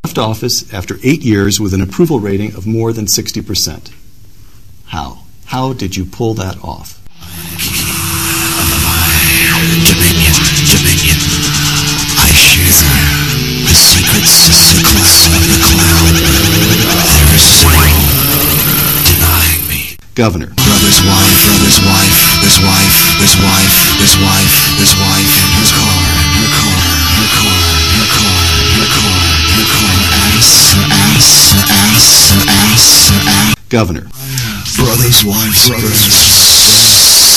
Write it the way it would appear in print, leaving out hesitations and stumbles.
Left office after 8 years with an approval rating of more than 60%. How? How did you pull that off? Dominion. I share the secrets of the cloud. There is no denying me. Governor. Brother's wife, his wife, and her car, Governor. Brother's wife's breast.